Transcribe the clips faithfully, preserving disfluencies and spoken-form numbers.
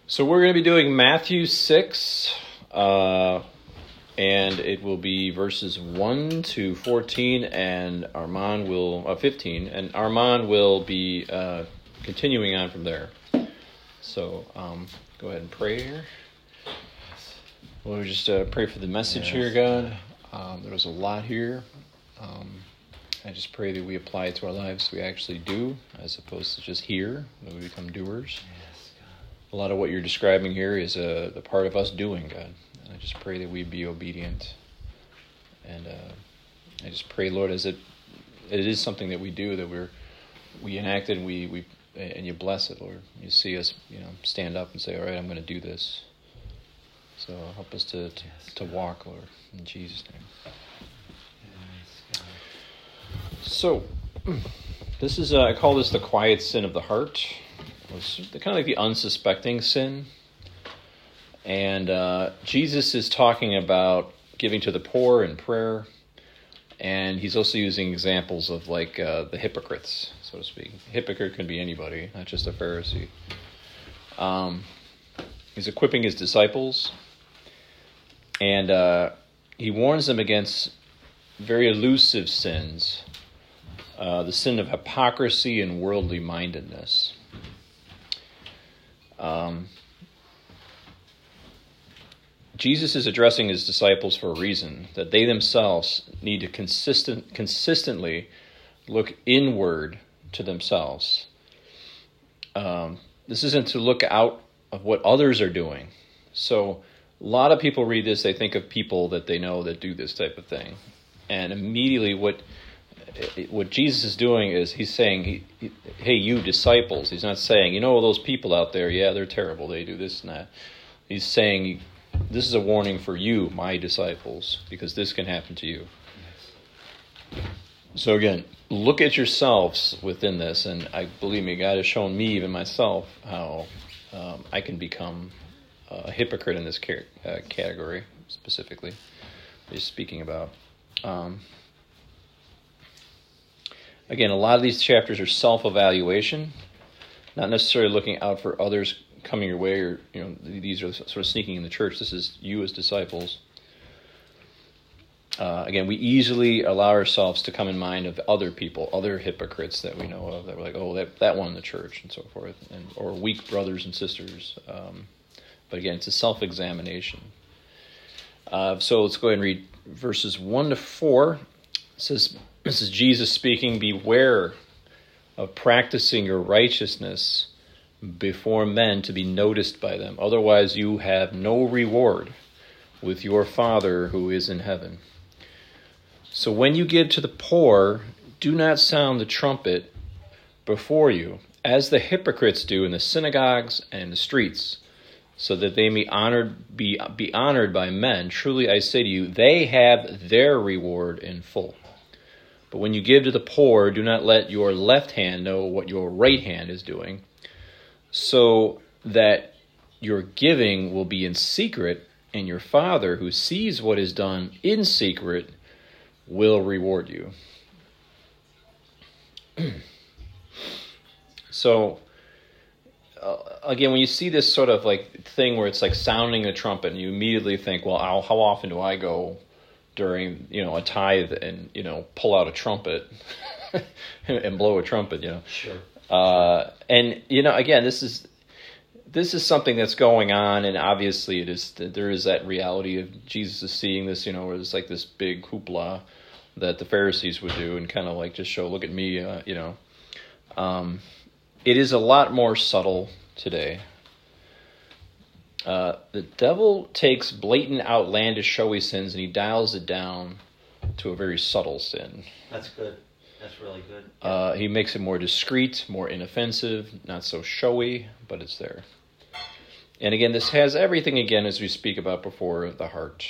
So we're going to be doing Matthew six, uh, and it will be verses one to fourteen, and Armand will, uh, fifteen, and Armand will be uh, continuing on from there. So um, go ahead and pray here. We'll just uh, pray for the message yes. here, God. Um, there was a lot here. Um, I just pray that we apply it to our lives, we actually do, as opposed to just hear, that we become doers. Yes, God. A lot of what you're describing here is uh, the part of us doing, God. And I just pray that we be obedient. And uh, I just pray, Lord, as it it is something that we do, that we're we enact it, and we, we and you bless it, Lord. You see us, you know, stand up and say, all right, I'm going to do this. So help us to, to, yes, to walk, Lord, in Jesus' name. So, this is, uh, I call this the quiet sin of the heart. It's kind of like the unsuspecting sin. And uh, Jesus is talking about giving to the poor in prayer. And he's also using examples of like uh, the hypocrites, so to speak. A hypocrite can be anybody, not just a Pharisee. Um, he's equipping his disciples. And uh, he warns them against very elusive sins. Uh, the sin of hypocrisy and worldly mindedness. Um, Jesus is addressing his disciples for a reason, that they themselves need to consistent, consistently look inward to themselves. Um, this isn't to look out of what others are doing. So a lot of people read this, they think of people that they know that do this type of thing. And immediately what what Jesus is doing is he's saying, he, he, hey, you disciples. He's not saying, you know, those people out there, yeah, they're terrible. They do this and that. He's saying, this is a warning for you, my disciples, because this can happen to you. Yes. So again, look at yourselves within this. And I believe me, God has shown me, even myself, how um, I can become a hypocrite in this car- uh, category, specifically, he's speaking about. Um, Again, a lot of these chapters are self-evaluation, not necessarily looking out for others coming your way, or you know, these are sort of sneaking in the church. This is you as disciples. Uh, again, we easily allow ourselves to come in mind of other people, other hypocrites that we know of, that we're like, oh, that that one in the church, and so forth, and or weak brothers and sisters. Um, but again, it's a self-examination. Uh, so let's go ahead and read verses one to four. It says, this is Jesus speaking, beware of practicing your righteousness before men to be noticed by them. Otherwise you have no reward with your Father who is in heaven. So when you give to the poor, do not sound the trumpet before you, as the hypocrites do in the synagogues and the streets, so that they may honored, be, be honored by men. Truly I say to you, they have their reward in full. But when you give to the poor, do not let your left hand know what your right hand is doing, so that your giving will be in secret, and your Father, who sees what is done in secret, will reward you. So, uh, again, when you see this sort of like thing where it's like sounding a trumpet, and you immediately think, well, how, how often do I go during, you know, a tithe and, you know, pull out a trumpet and blow a trumpet, you know. Sure. Uh, and, you know, again, this is this is something that's going on, and obviously it is, there is that reality of Jesus is seeing this, you know, where it's like this big hoopla that the Pharisees would do and kind of like just show, look at me, uh, you know. Um, it is a lot more subtle today. Uh, the devil takes blatant, outlandish, showy sins and he dials it down to a very subtle sin. That's good. That's really good. Yeah. Uh, he makes it more discreet, more inoffensive, not so showy, but it's there. And again, this has everything, again, as we speak about before, the heart.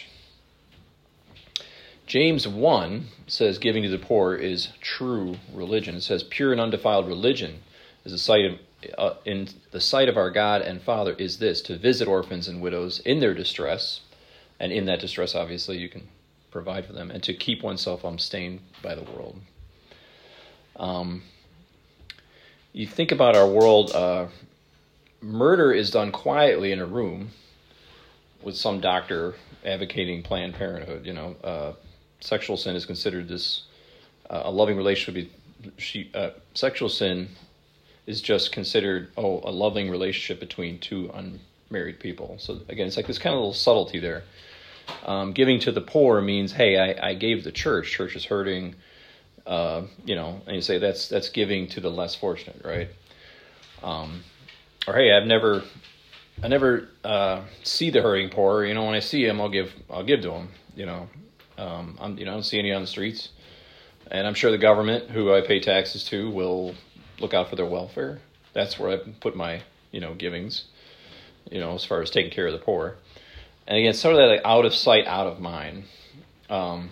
James one says giving to the poor is true religion. It says pure and undefiled religion is a sight of Uh, in the sight of our God and Father is this, to visit orphans and widows in their distress, and in that distress, obviously, you can provide for them, and to keep oneself unstained by the world. Um, you think about our world, uh, murder is done quietly in a room with some doctor advocating Planned Parenthood. You know, uh, sexual sin is considered this uh, a loving relationship. She, uh, sexual sin is just considered oh a loving relationship between two unmarried people. So again, it's like this kind of little subtlety there. Um, giving to the poor means, hey, I, I gave the church. Church is hurting. Uh, you know, and you say that's that's giving to the less fortunate, right? Um, or hey, I've never, I never uh, see the hurting poor. You know, when I see them, I'll give I'll give to them. You know, um, I'm, you know, I don't see any on the streets, and I'm sure the government, who I pay taxes to, will look out for their welfare. That's where I put my you know givings. You know, as far as taking care of the poor. And again, sort of that like out of sight, out of mind. Um,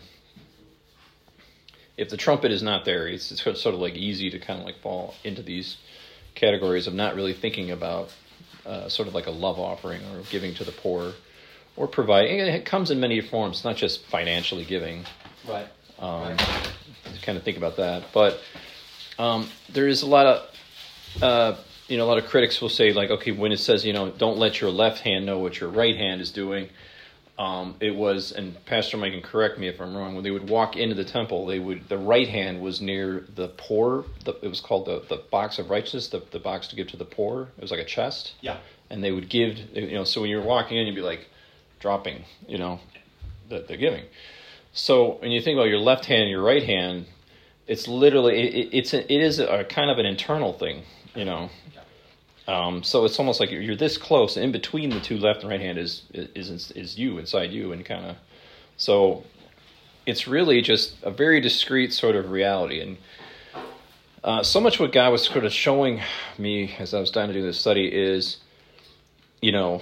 if the trumpet is not there, it's, it's sort of like easy to kind of like fall into these categories of not really thinking about uh, sort of like a love offering or giving to the poor or providing. And it comes in many forms, not just financially giving. Right. Um, right. To kind of think about that. But um, there is a lot of... Uh, You know, a lot of critics will say, like, okay, when it says, you know, don't let your left hand know what your right hand is doing, um, it was, and Pastor Mike can correct me if I'm wrong, when they would walk into the temple, they would, the right hand was near the poor, the, it was called the, the box of righteousness, the, the box to give to the poor. It was like a chest. Yeah. And they would give, you know, so when you were walking in, you'd be like dropping, you know, the, the giving. So when you think about your left hand and your right hand, it's literally, it, it's a, it is a kind of an internal thing, you know. Um, so it's almost like you're this close, and in between the two left and right hand is is is you, inside you, and kind of, so it's really just a very discrete sort of reality. And uh, so much what God was sort of showing me as I was trying to do this study is, you know,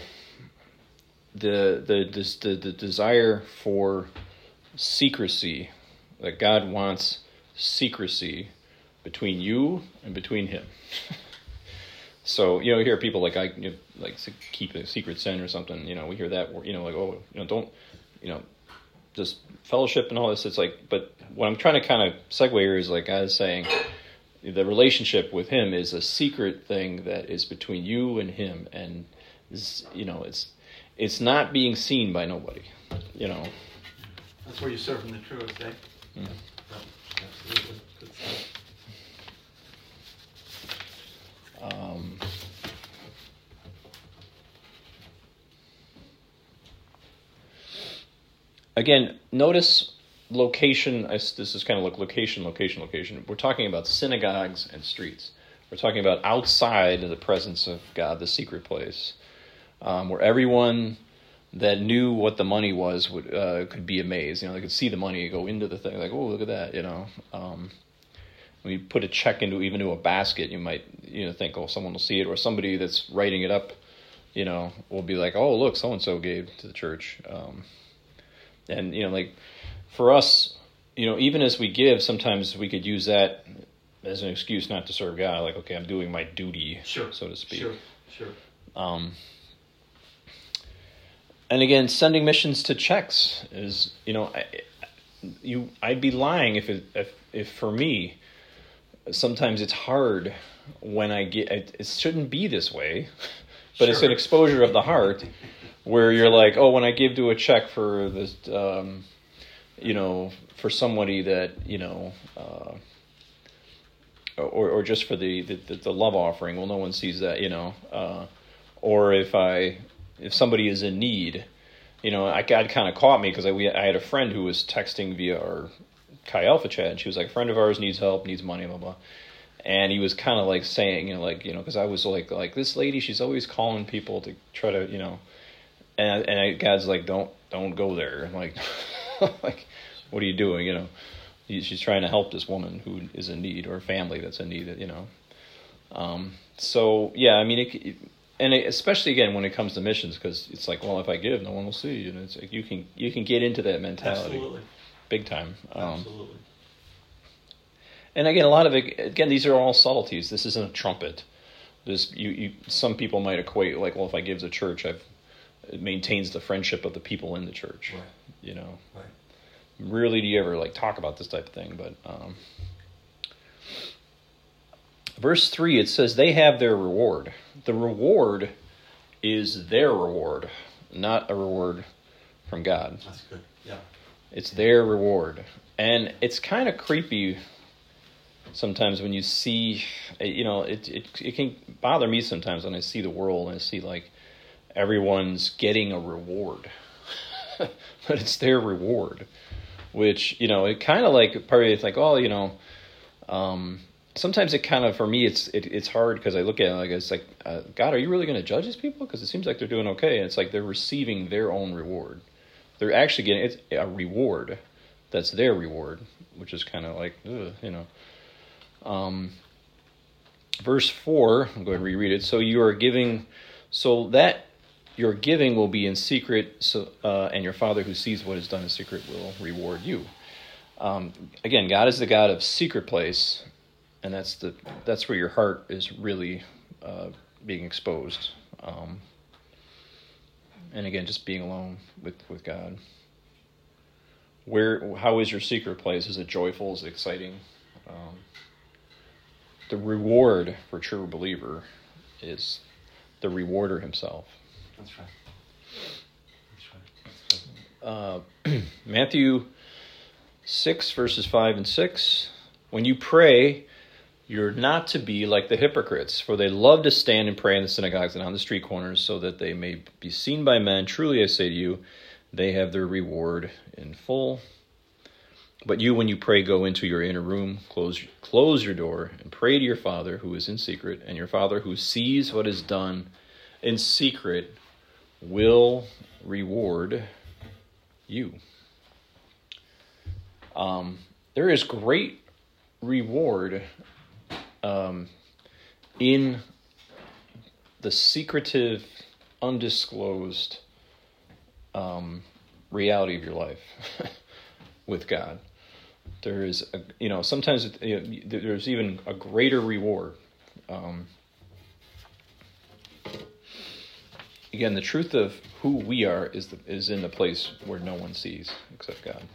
the the this, the, the desire for secrecy, that God wants secrecy between you and between Him. So, you know, you hear people like, I you know, like to keep a secret sin or something, you know, we hear that, you know, like, oh, you know, don't, you know, just fellowship and all this. It's like, but what I'm trying to kind of segue here is like, God is saying the relationship with Him is a secret thing that is between you and Him. And, is, you know, it's, it's not being seen by nobody, you know. That's where you serve from the truth, eh? Mm. Oh, absolutely. Good stuff. Um, again, notice location. This is kind of like location, location, location. We're talking about synagogues and streets. We're talking about outside of the presence of God, the secret place, um, where everyone that knew what the money was would uh, could be amazed. You know, they could see the money go into the thing, like, oh, look at that. You know. Um, When you put a check into even into a basket, you might you know think, oh, someone will see it, or somebody that's writing it up, you know, will be like, oh, look, so and so gave to the church, um, and you know, like for us, you know, even as we give, sometimes we could use that as an excuse not to serve God. Like, okay, I'm doing my duty, sure, so to speak. Sure, sure. Um, and again, sending missions to checks is, you know, I, you I'd be lying if it if if for me. Sometimes it's hard when I get, it, it shouldn't be this way, but sure. It's an exposure of the heart where you're like, oh, when I give to a check for this, um, you know, for somebody that, you know, uh, or, or just for the, the, the love offering, well, no one sees that, you know, uh, or if I, if somebody is in need, you know, I, God kind of caught me because I, we, I had a friend who was texting via our Chi Alpha chat, and she was like, a friend of ours needs help, needs money, blah, blah. And he was kind of like saying, you know, like, you know, because I was like, like, this lady, she's always calling people to try to, you know, and and I, God's like, don't, don't go there. I'm like, like, what are you doing? You know, she's trying to help this woman who is in need, or a family that's in need, you know. Um, so, yeah, I mean, it, and it, especially, again, when it comes to missions, because it's like, well, if I give, no one will see. And it's like, you can, you can get into that mentality. Absolutely. Big time. Um, Absolutely. And again, a lot of it, again, these are all subtleties. This isn't a trumpet. This, you, you, some people might equate, like, well, if I give to church, I've, it maintains the friendship of the people in the church. Right. You know. Right. Rarely do you ever, like, talk about this type of thing, but, um, verse three, it says they have their reward. The reward is their reward, not a reward from God. That's good. Yeah. It's their reward. And it's kind of creepy sometimes when you see, you know, it, it it can bother me sometimes when I see the world and I see like everyone's getting a reward. But it's their reward, which, you know, it kind of like, part of it's like, oh, you know, um, sometimes it kind of, for me, it's it, it's hard because I look at it like, it's like, uh, God, are you really going to judge these people? Because it seems like they're doing okay. And it's like they're receiving their own reward. They're actually getting it's a reward that's their reward, which is kind of like, ugh, you know. Um, verse four, I'm going to reread it. So you are giving, so that your giving will be in secret, so uh, and your Father who sees what is done in secret will reward you. Um, again, God is the God of secret place, and that's the that's where your heart is really uh, being exposed. Um, and again, just being alone with, with God. Where, how is your secret place? Is it joyful? Is it exciting? Um, the reward for a true believer is the rewarder himself. That's right. That's right. Uh, Matthew six, verses five and six. When you pray, you're not to be like the hypocrites, for they love to stand and pray in the synagogues and on the street corners so that they may be seen by men. Truly I say to you, they have their reward in full. But you, when you pray, go into your inner room, close, close your door, and pray to your Father who is in secret, and your Father who sees what is done in secret will reward you. Um, there is great reward um, in the secretive, undisclosed um, reality of your life with God. There is, a, you know, sometimes it, you know, there's even a greater reward. Um, again, the truth of who we are is the, is in the place where no one sees except God.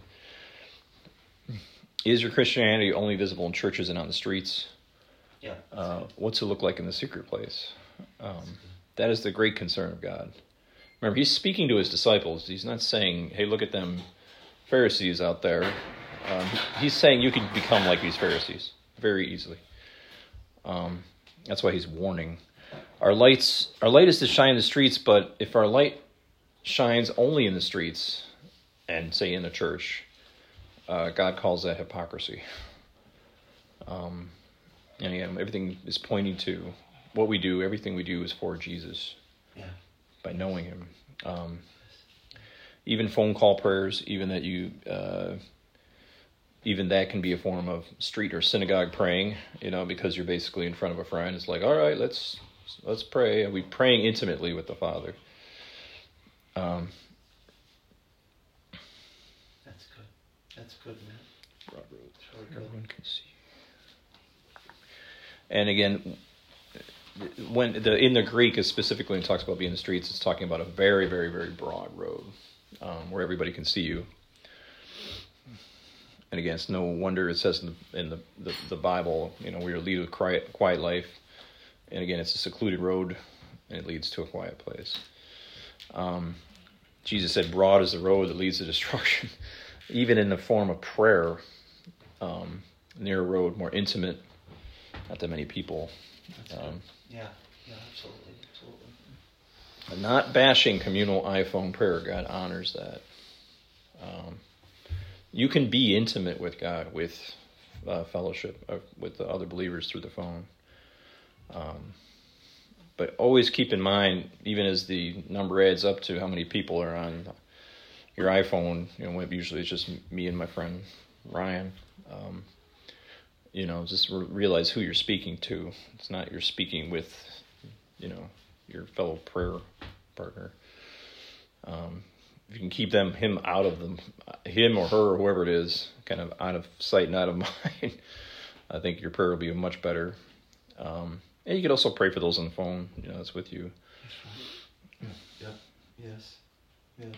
Is your Christianity only visible in churches and on the streets? Yeah. Uh, what's it look like in the secret place? Um, that is the great concern of God. Remember, he's speaking to his disciples. He's not saying, hey, look at them Pharisees out there. Um, he's saying you can become like these Pharisees very easily. Um, that's why he's warning. Our lights, our light is to shine in the streets, but if our light shines only in the streets and, say, in the church, uh, God calls that hypocrisy. Um, and again, everything is pointing to what we do. Everything we do is for Jesus. Yeah. By knowing him. Um, even phone call prayers, even that you, uh, even that can be a form of street or synagogue praying, you know, because you're basically in front of a friend. It's like, all right, let's let's pray. And we're praying intimately with the Father. Um, That's good. That's good, man. Broad road, Really good. everyone can see. And again, when the in the Greek is specifically when it talks about being in the streets, it's talking about a very, very, very broad road um, where everybody can see you. And again, it's no wonder it says in the in the, the, the Bible, you know, we are lead a quiet, quiet life. And again, it's a secluded road, and it leads to a quiet place. Um, Jesus said, "Broad is the road that leads to destruction." Even in the form of prayer, um, near a road, more intimate, not that many people. That's Um, good. Yeah. Yeah. Absolutely. Absolutely. Not bashing communal iPhone prayer. God honors that. Um, you can be intimate with God, with uh, fellowship, uh, with the other believers through the phone. Um, but always keep in mind, even as the number adds up to how many people are on your iPhone, you know, usually it's just me and my friend Ryan. Um, you know, just re- realize who you're speaking to. It's not you're speaking with, you know, your fellow prayer partner. Um, if you can keep them, him out of them, him or her or whoever it is, kind of out of sight and out of mind, I think your prayer will be much better. Um, and you could also pray for those on the phone, you know, that's with you. That's right. Yeah. Yeah. Yes. Yes.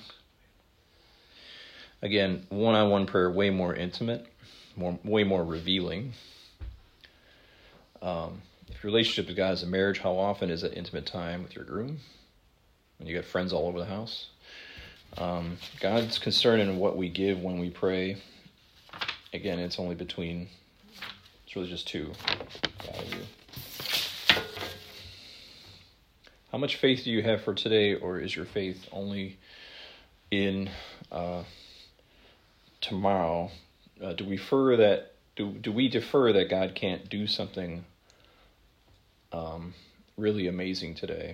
Again, one-on-one prayer, way more intimate, more way more revealing. Um, your relationship with God is a marriage, how often is it intimate time with your groom? When you got friends all over the house? Um, God's concern in what we give when we pray. Again, it's only between, it's really just two, God and you. How much faith do you have for today, or is your faith only in uh, tomorrow? Uh, do we defer that? Do do we defer that God can't do something um, really amazing today?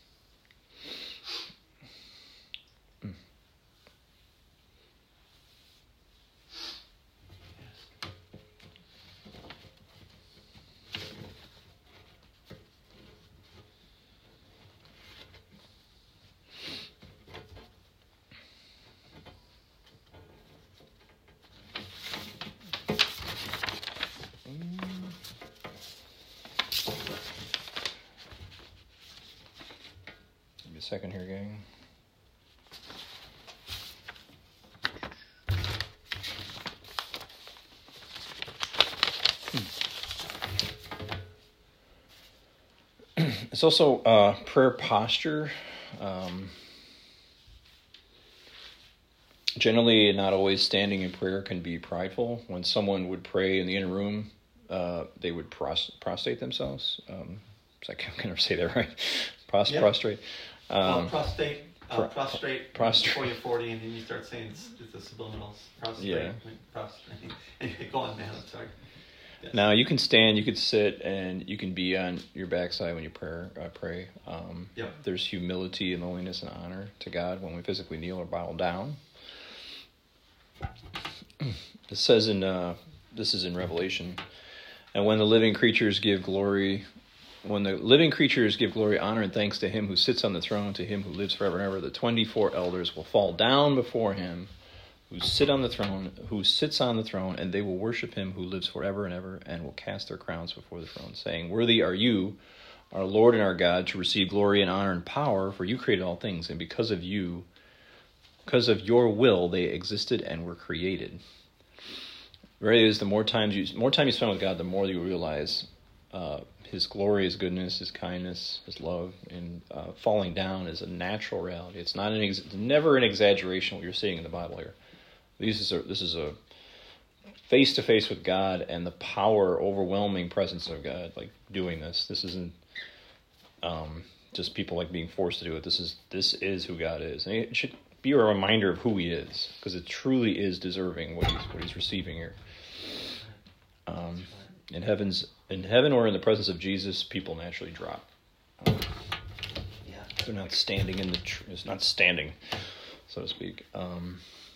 Give me a second here, gang. It's also uh, prayer posture. Um, generally, not always standing in prayer can be prideful. When someone would pray in the inner room, uh, they would pros- prostrate themselves. Um, I can never say that right. Pros- Yeah. Prostrate. Um, uh, prostate, uh, pro- prostrate, prostrate. before you're forty, and then you start saying it's, it's the subliminals. Prostrate, Yeah. prostrate. Anyway, go on, man. I'm sorry. Yes. Now you can stand, you could sit, and you can be on your backside when you pray. Uh, pray. Um, Yep. There's humility and lowliness and honor to God when we physically kneel or bow down. It says in uh, this is in Revelation, and when the living creatures give glory, when the living creatures give glory, honor, and thanks to Him who sits on the throne, to Him who lives forever and ever, the twenty-four elders will fall down before Him who sit on the throne, who sits on the throne, and they will worship Him who lives forever and ever, and will cast their crowns before the throne, saying, "Worthy are you, our Lord and our God, to receive glory and honor and power, for you created all things, and because of you, because of your will, they existed and were created." Really, is the more times you, more time you spend with God, the more you realize uh, His glory, His goodness, His kindness, His love, and uh, falling down is a natural reality. It's not an, ex- it's never an exaggeration what you're seeing in the Bible here. This is a, this is a face-to-face with God and the power, overwhelming presence of God, like doing this. This isn't um, just people like being forced to do it. This is this is who God is, and it should be a reminder of who He is, because it truly is deserving what He's what He's receiving here. Um, in heaven's in heaven or in the presence of Jesus, people naturally drop. Um, Yeah. they're not standing in the. Tr- it's not standing, so to speak. Um,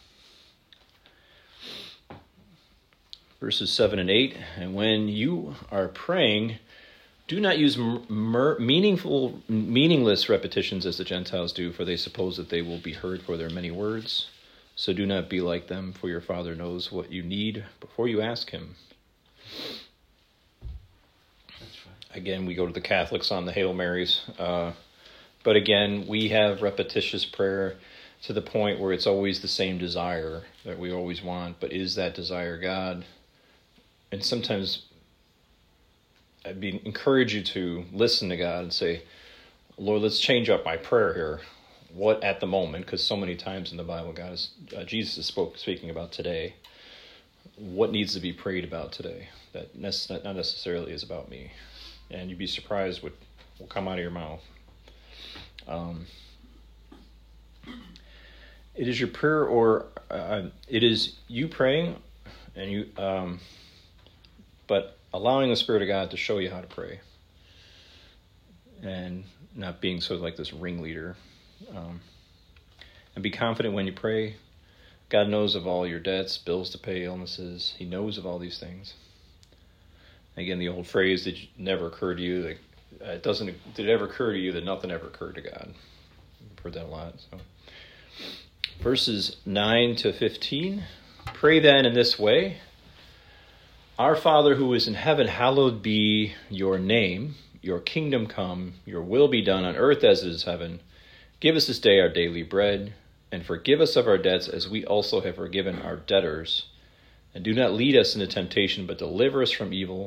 Verses seven and eight, and when you are praying, do not use mer- meaningful, meaningless repetitions as the Gentiles do, for they suppose that they will be heard for their many words. So do not be like them, for your Father knows what you need before you ask Him. That's right. Again, we go to the Catholics on the Hail Marys. Uh, but again, we have repetitious prayer to the point where it's always the same desire that we always want. But is that desire God? And sometimes I'd be, encourage you to listen to God and say, "Lord, let's change up my prayer here. What at the moment?" Because so many times in the Bible, God is uh, Jesus is spoke, speaking about today. What needs to be prayed about today? That nece- not necessarily is about me, and you'd be surprised what will come out of your mouth. Um, it is your prayer, or uh, it is you praying, and you. Um, But allowing the Spirit of God to show you how to pray, and not being sort of like this ringleader. Um, and be confident when you pray. God knows of all your debts, bills to pay, illnesses. He knows of all these things. Again, the old phrase that never occurred to you, that uh, it doesn't, did it ever occur to you that nothing ever occurred to God? I've heard that a lot. So, verses nine to fifteen. Pray then in this way: Our Father who is in heaven, hallowed be your name. Your kingdom come, your will be done on earth as it is heaven. Give us this day our daily bread, and forgive us of our debts as we also have forgiven our debtors. And do not lead us into temptation, but deliver us from evil.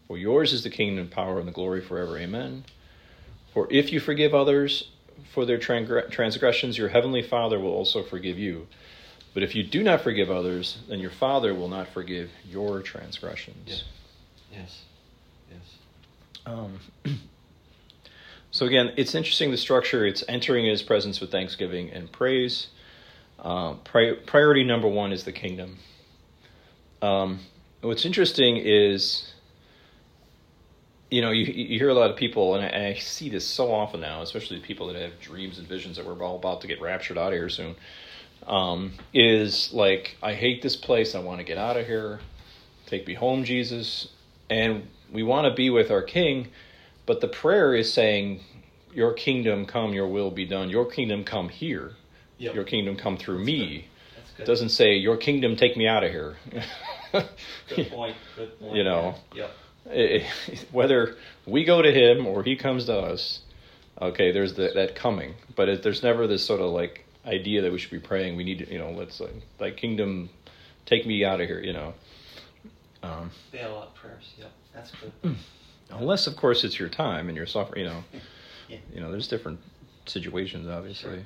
For yours is the kingdom, power, and the glory forever. Amen. For if you forgive others for their transgressions, your heavenly Father will also forgive you. But if you do not forgive others, then your Father will not forgive your transgressions. Yes. Yes. Yes. Um, so again, it's interesting, the structure. It's entering his presence with thanksgiving and praise. Uh, pri- priority number one is the kingdom. Um, what's interesting is, you know, you, you hear a lot of people, and I, and I see this so often now, especially people that have dreams and visions that we're all about to get raptured out of here soon, um, is like, I hate this place, I want to get out of here, take me home, Jesus. And we want to be with our King, but the prayer is saying, your kingdom come, your will be done. Your kingdom come here. Yep. Your kingdom come through That's me. Good. That's good. It doesn't say, your kingdom take me out of here. Good point. Good point. You know, yep. it, whether we go to him or he comes to us, okay, there's the, that coming. But it, there's never this sort of like idea that we should be praying. We need to, you know, let's like, thy kingdom take me out of here, you know. Um, Bail out prayers. Yep, that's good. Unless, of course, it's your time and you're suffering. You know, yeah. you know, there's different situations, obviously.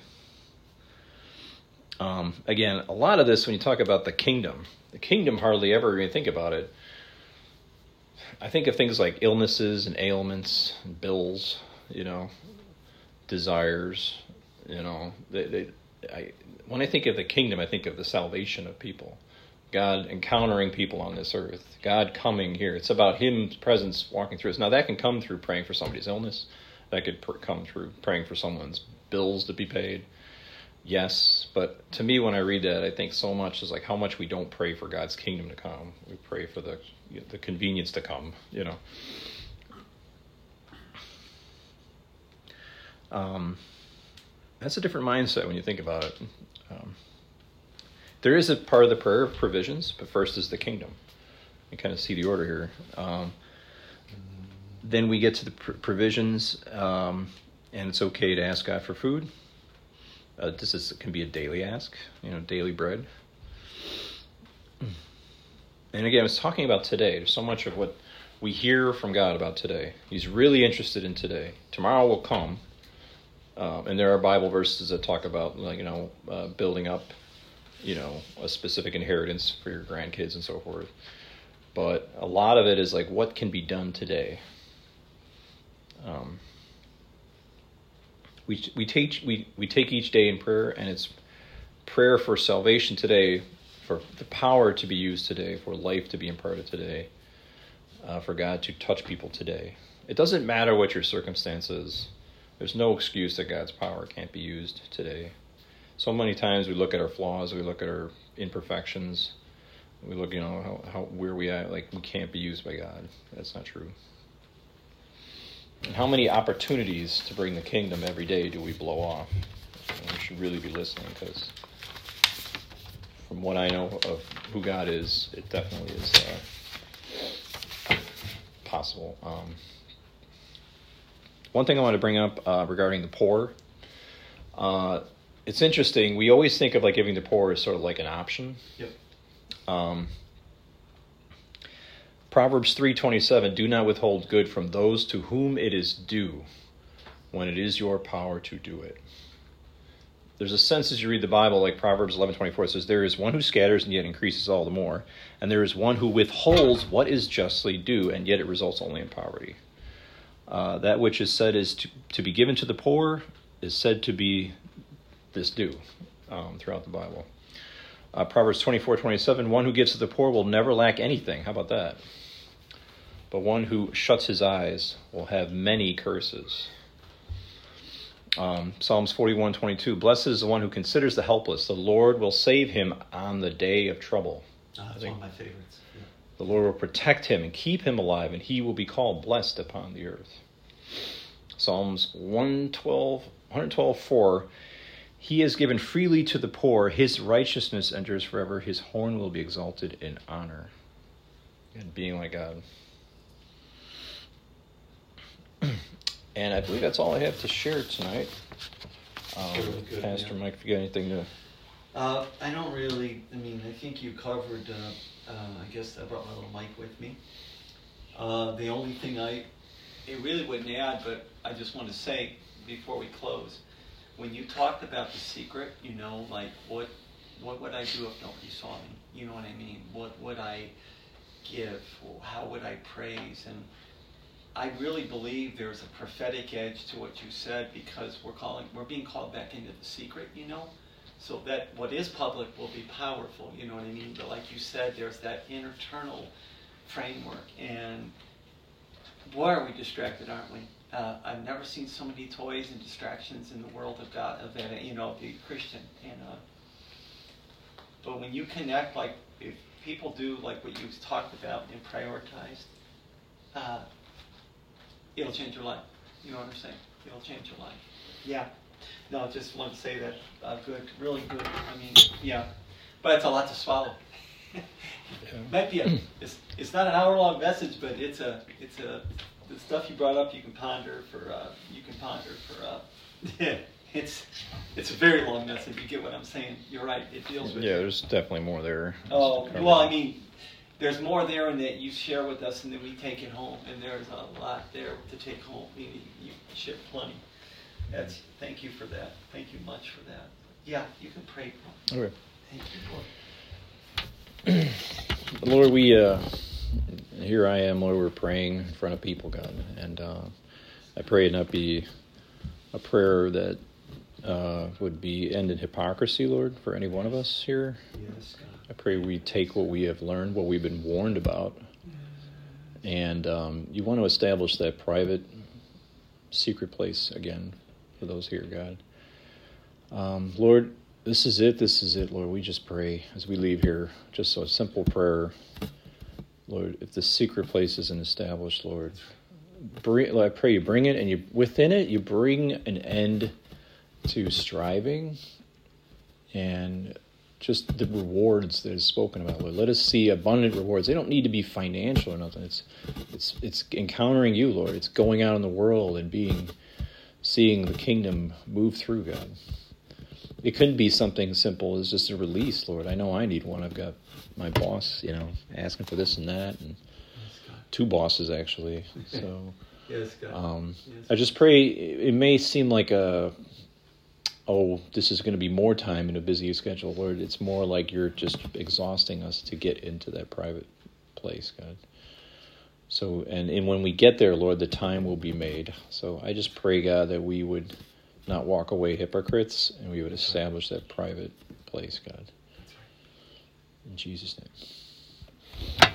Sure. Um, again, a lot of this, when you talk about the kingdom, the kingdom hardly ever even think about it. I think of things like illnesses and ailments, and bills, you know, desires. You know, they, they, I, when I think of the kingdom, I think of the salvation of people. God encountering people on this earth, God coming here. It's about His presence walking through us. Now, that can come through praying for somebody's illness. That could pr- come through praying for someone's bills to be paid. Yes, but to me, when I read that, I think so much is like how much we don't pray for God's kingdom to come. We pray for the the convenience to come, you know. Um, that's a different mindset when you think about it. Um, There is a part of the prayer of provisions, but first is the kingdom. You kind of see the order here. Um, then we get to the pr- provisions, um, and it's okay to ask God for food. Uh, this is can be a daily ask, you know, daily bread. And again, I was talking about today. There's so much of what we hear from God about today. He's really interested in today. Tomorrow will come, uh, and there are Bible verses that talk about, like, you know, uh, building up, you know, a specific inheritance for your grandkids and so forth. But a lot of it is like, what can be done today? Um, we we take we, we take each day in prayer, and it's prayer for salvation today, for the power to be used today, for life to be imparted today, uh, for God to touch people today. It doesn't matter what your circumstances. There's no excuse that God's power can't be used today. So many times we look at our flaws, we look at our imperfections, we look, you know, how, how where we at, like we can't be used by God. That's not true. And how many opportunities to bring the kingdom every day do we blow off? And we should really be listening, because from what I know of who God is, it definitely is uh, possible. Um, one thing I want to bring up uh, regarding the poor, uh, it's interesting. We always think of like giving the poor as sort of like an option. Yep. Um, Proverbs three twenty-seven, do not withhold good from those to whom it is due, when it is your power to do it. There's a sense as you read the Bible, like Proverbs eleven twenty-four, it says, there is one who scatters and yet increases all the more, and there is one who withholds what is justly due, and yet it results only in poverty. Uh, that which is said is to, to be given to the poor is said to be this due um, throughout the Bible. Uh, Proverbs twenty-four twenty-seven, one who gives to the poor will never lack anything. How about that? But one who shuts his eyes will have many curses. Um, Psalms forty-one twenty-two, blessed is the one who considers the helpless. The Lord will save him on the day of trouble. Oh, that's one of my favorites. Yeah. The Lord will protect him and keep him alive, and he will be called blessed upon the earth. Psalms one twelve, one twelve four, he has given freely to the poor. His righteousness endures forever. His horn will be exalted in honor. And being like God. And I believe that's all I have to share tonight. Um, good, good, Pastor yeah. Mike, if you got anything to... Uh, I don't really, I mean, I think you covered, uh, uh, I guess I brought my little mic with me. Uh, the only thing I, it really wouldn't add, but I just want to say before we close, when you talked about the secret, you know, like what, what would I do if nobody saw me? You know what I mean? What would I give? How would I praise? And I really believe there's a prophetic edge to what you said, because we're calling, we're being called back into the secret, you know? So that what is public will be powerful, you know what I mean? But like you said, there's that internal framework, and boy, are we distracted, aren't we? Uh, I've never seen so many toys and distractions in the world of God, of that, you know, the Christian. And uh, but when you connect, like if people do like what you talked about and prioritized, uh, it'll change your life. You know what I'm saying? It'll change your life. Yeah. No, just want to say that. Uh, good, really good. I mean, yeah, but it's a lot to swallow. Might be a. It's, it's not an hour-long message, but it's a. It's a. The stuff you brought up, you can ponder for. Uh, you can ponder for. Uh, it's. It's a very long message. You get what I'm saying? You're right. It deals with. Yeah, there's definitely more there. Oh well, I mean, there's more there in that you share with us, and then we take it home, and there's a lot there to take home. You, you share plenty. That's. Thank you for that. Thank you much for that. Yeah, you can pray. Okay. Thank you, Lord. Lord, we, uh, here I am, Lord, we're praying in front of people, God, and uh, I pray it not be a prayer that uh, would be end in hypocrisy, Lord, for any one of us here. Yes, God. I pray we take what we have learned, what we've been warned about, and um, you want to establish that private, secret place again for those here, God. Um, Lord, this is it, this is it, Lord. We just pray as we leave here, just a simple prayer. Lord, if the secret place isn't established, Lord, bring, I pray you bring it, and you within it, you bring an end to striving and just the rewards that is spoken about, Lord. Let us see abundant rewards. They don't need to be financial or nothing. It's it's it's encountering you, Lord. It's going out in the world and being, seeing the kingdom move through, God. It couldn't be something simple as just a release, Lord. I know I need one. I've got my boss, you know, asking for this and that, and two bosses actually. So, yes, God. Um, yes. I just pray. It may seem like a, oh, this is going to be more time in a busy schedule, Lord. It's more like you're just exhausting us to get into that private place, God. So, and, and when we get there, Lord, the time will be made. So I just pray, God, that we would not walk away hypocrites, and we would establish that private place, God. In Jesus' name.